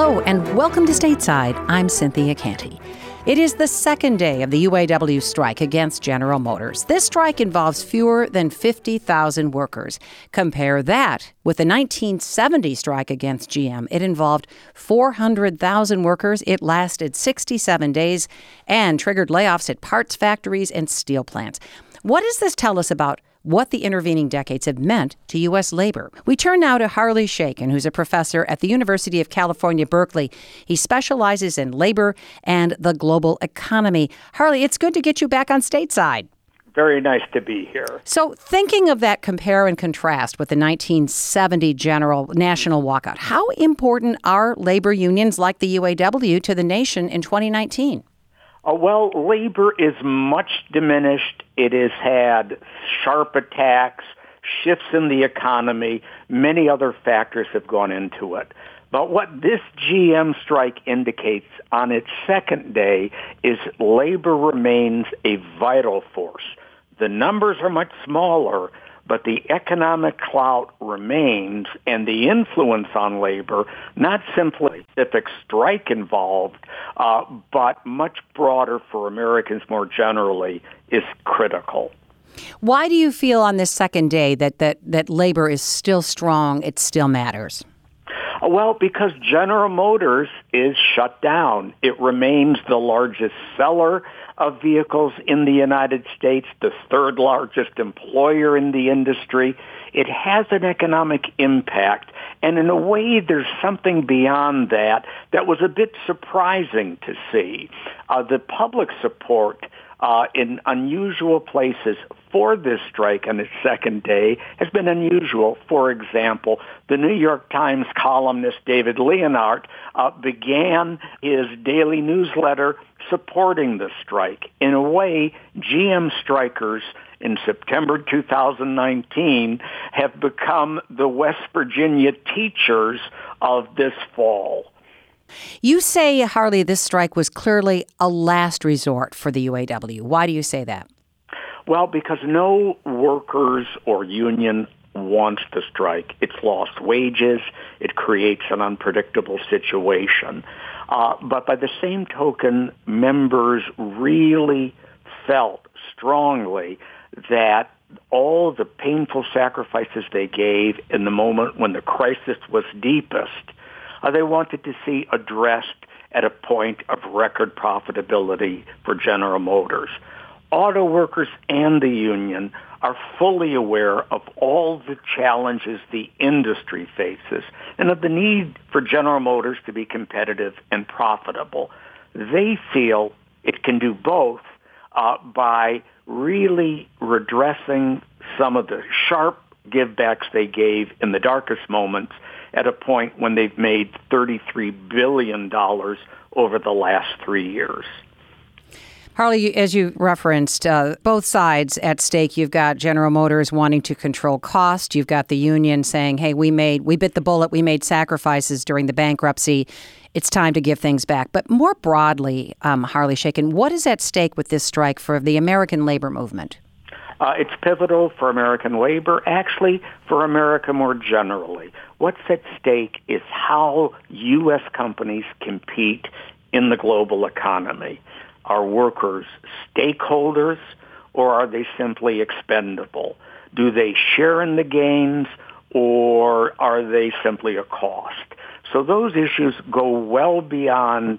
Hello, and welcome to Stateside. I'm Cynthia Canty. It is the second day of the UAW strike against General Motors. This strike involves fewer than 50,000 workers. Compare that with the 1970 strike against GM. It involved 400,000 workers. It lasted 67 days and triggered layoffs at parts factories and steel plants. What does this tell us about what the intervening decades have meant to U.S. labor? We turn now to Harley Shaken, who's a professor at the University of California, Berkeley. He specializes in labor and the global economy. Harley, it's good to get you back on Stateside. Very nice to be here. So thinking of that compare and contrast with the 1970 general national walkout, how important are labor unions like the UAW to the nation in 2019? Well, labor is much diminished. It has had sharp attacks, shifts in the economy. Many other factors have gone into it. But what this GM strike indicates on its second day is labor remains a vital force. The numbers are much smaller, but the economic clout remains, and the influence on labor, not simply a specific strike involved, but much broader for Americans more generally, is critical. Why do you feel on this second day that labor is still strong, it still matters? Well, because General Motors is shut down. It remains the largest seller of vehicles in the United States, the third largest employer in the industry. It has an economic impact, and in a way there's something beyond that was a bit surprising to see. The public support in unusual places for this strike on its second day has been unusual. For example, the New York Times columnist David Leonhardt began his daily newsletter supporting the strike. In a way, GM strikers in September 2019 have become the West Virginia teachers of this fall. You say, Harley, this strike was clearly a last resort for the UAW. Why do you say that? Well, because no workers or union wants to strike. It's lost wages. It creates an unpredictable situation. But by the same token, members really felt strongly that all the painful sacrifices they gave in the moment when the crisis was deepest, they wanted to see addressed at a point of record profitability for General Motors. Auto workers and the union are fully aware of all the challenges the industry faces and of the need for General Motors to be competitive and profitable. They feel it can do both by really redressing some of the sharp givebacks they gave in the darkest moments at a point when they've made $33 billion over the last 3 years. Harley, as you referenced, both sides at stake. You've got General Motors wanting to control cost. You've got the union saying, hey, we bit the bullet. We made sacrifices during the bankruptcy. It's time to give things back. But more broadly, Harley Shaken, what is at stake with this strike for the American labor movement? It's pivotal for American labor, actually for America more generally. What's at stake is how U.S. companies compete in the global economy. Are workers stakeholders, or are they simply expendable? Do they share in the gains, or are they simply a cost? So those issues go well beyond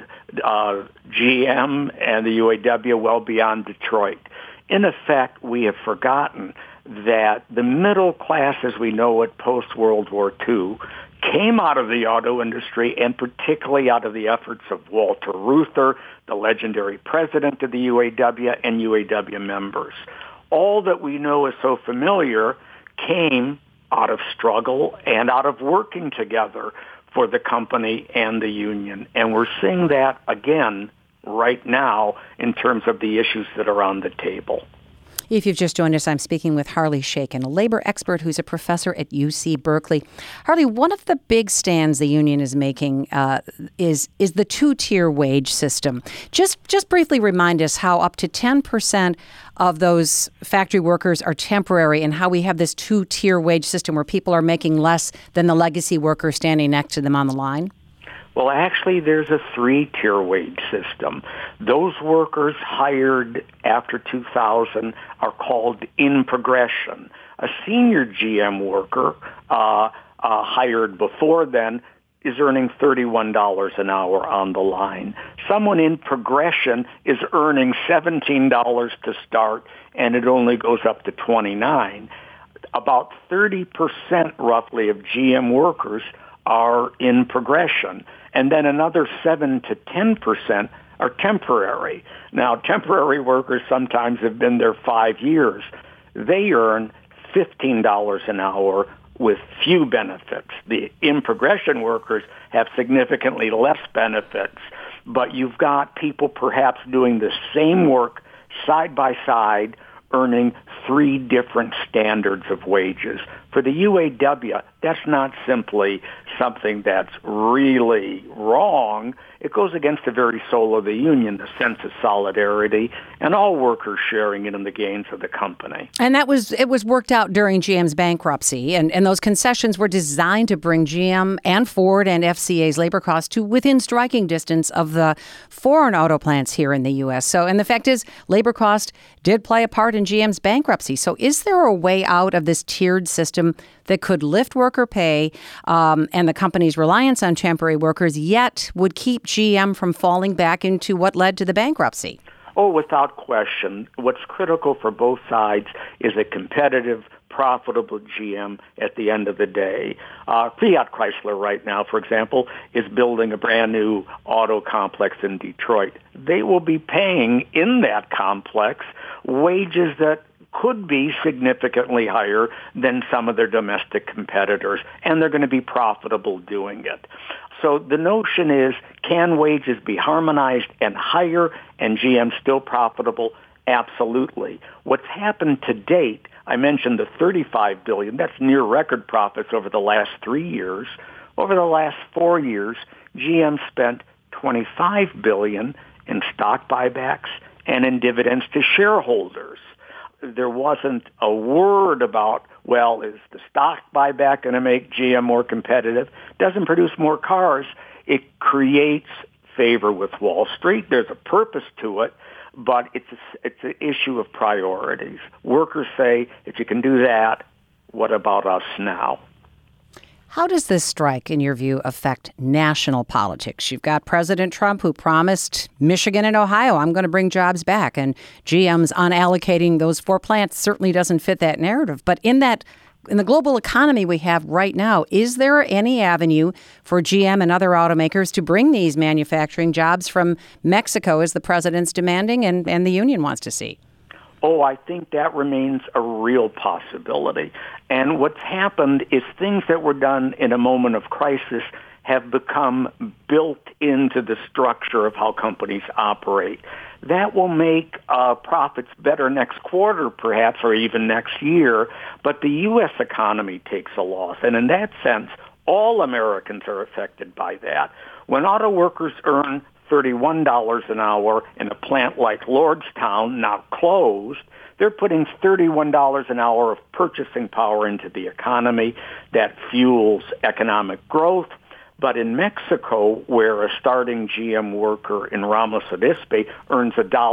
GM and the UAW, well beyond Detroit. In effect, we have forgotten that the middle class as we know it post-World War II came out of the auto industry, and particularly out of the efforts of Walter Reuther, the legendary president of the UAW, and UAW members. All that we know is so familiar came out of struggle and out of working together for the company and the union. And we're seeing that again right now in terms of the issues that are on the table. If you've just joined us, I'm speaking with Harley Shaken, a labor expert who's a professor at UC Berkeley. Harley, one of the big stands the union is making is the two-tier wage system. Just briefly remind us how up to 10% of those factory workers are temporary and how we have this two-tier wage system where people are making less than the legacy worker standing next to them on the line. Well, actually, there's a three-tier wage system. Those workers hired after 2000 are called in progression. A senior GM worker hired before then is earning $31 an hour on the line. Someone in progression is earning $17 to start, and it only goes up to $29. About 30% roughly of GM workers are in progression, and then another 7 to 10% are temporary. Now, temporary workers sometimes have been there 5 years. They earn $15 an hour with few benefits. The in-progression workers have significantly less benefits, but you've got people perhaps doing the same work side by side, earning 3 different standards of wages. For the UAW, that's not simply something that's really wrong. It goes against the very soul of the union, the sense of solidarity, and all workers sharing in the gains of the company. And it was worked out during GM's bankruptcy, and those concessions were designed to bring GM and Ford and FCA's labor costs to within striking distance of the foreign auto plants here in the U.S. And the fact is, labor cost did play a part in GM's bankruptcy. So is there a way out of this tiered system that could lift worker pay and the company's reliance on temporary workers, yet would keep GM from falling back into what led to the bankruptcy? Oh, without question. What's critical for both sides is a competitive, profitable GM at the end of the day. Fiat Chrysler right now, for example, is building a brand new auto complex in Detroit. They will be paying in that complex wages that could be significantly higher than some of their domestic competitors, and they're going to be profitable doing it. So the notion is, can wages be harmonized and higher and GM still profitable? Absolutely. What's happened to date, I mentioned the $35 billion, that's near record profits over the last 3 years. Over the last 4 years, GM spent $25 billion in stock buybacks and in dividends to shareholders. There wasn't a word about, well, is the stock buyback going to make GM more competitive? Doesn't produce more cars. It creates favor with Wall Street. There's a purpose to it, but it's an issue of priorities. Workers say, if you can do that, what about us now? How does this strike, in your view, affect national politics? You've got President Trump, who promised Michigan and Ohio, I'm going to bring jobs back. And GM's unallocating those 4 plants certainly doesn't fit that narrative. But in the global economy we have right now, is there any avenue for GM and other automakers to bring these manufacturing jobs from Mexico, as the president's demanding and the union wants to see? Oh, I think that remains a real possibility. And what's happened is things that were done in a moment of crisis have become built into the structure of how companies operate. That will make profits better next quarter, perhaps, or even next year. But the U.S. economy takes a loss. And in that sense, all Americans are affected by that. When auto workers earn $31 an hour in a plant like Lordstown, now closed, they're putting $31 an hour of purchasing power into the economy that fuels economic growth. But in Mexico, where a starting GM worker in Ramos Arizpe earns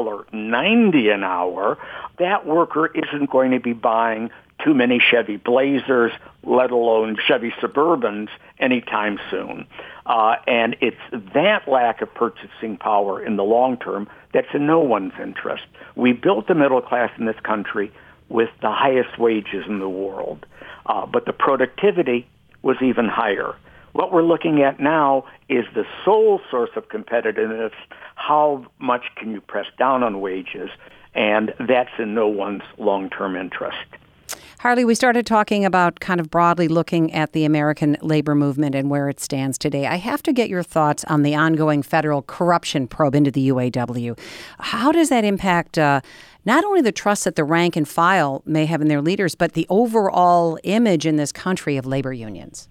$1.90 an hour, that worker isn't going to be buying too many Chevy Blazers, let alone Chevy Suburbans, anytime soon. And it's that lack of purchasing power in the long term that's in no one's interest. We built the middle class in this country with the highest wages in the world, but the productivity was even higher. What we're looking at now is the sole source of competitiveness. How much can you press down on wages? And that's in no one's long-term interest. Harley, we started talking about kind of broadly looking at the American labor movement and where it stands today. I have to get your thoughts on the ongoing federal corruption probe into the UAW. How does that impact not only the trust that the rank and file may have in their leaders, but the overall image in this country of labor unions?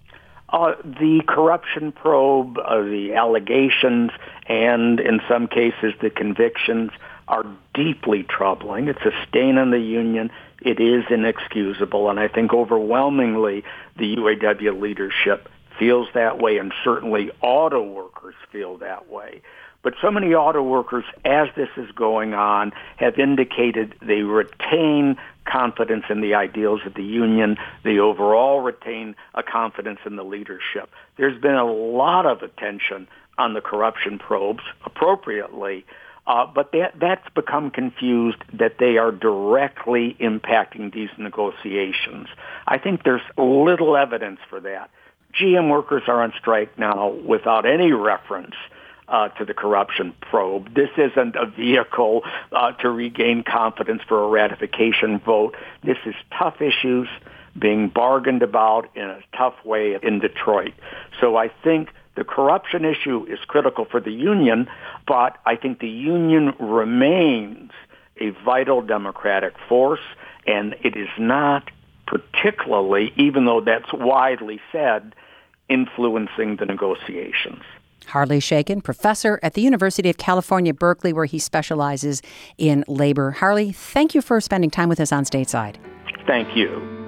The corruption probe, the allegations, and in some cases the convictions are deeply troubling. It's a stain on the union. It is inexcusable, and I think overwhelmingly the UAW leadership feels that way, and certainly auto workers feel that way. But so many auto workers, as this is going on, have indicated they retain confidence in the ideals of the union. They overall retain a confidence in the leadership. There's been a lot of attention on the corruption probes, appropriately, but that's become confused that they are directly impacting these negotiations. I think there's little evidence for that. GM workers are on strike now without any reference to the corruption probe. This isn't a vehicle to regain confidence for a ratification vote. This is tough issues being bargained about in a tough way in Detroit. So I think the corruption issue is critical for the union, but I think the union remains a vital democratic force, and it is not particularly, even though that's widely said, influencing the negotiations. Harley Shaken, professor at the University of California, Berkeley, where he specializes in labor. Harley, thank you for spending time with us on Stateside. Thank you.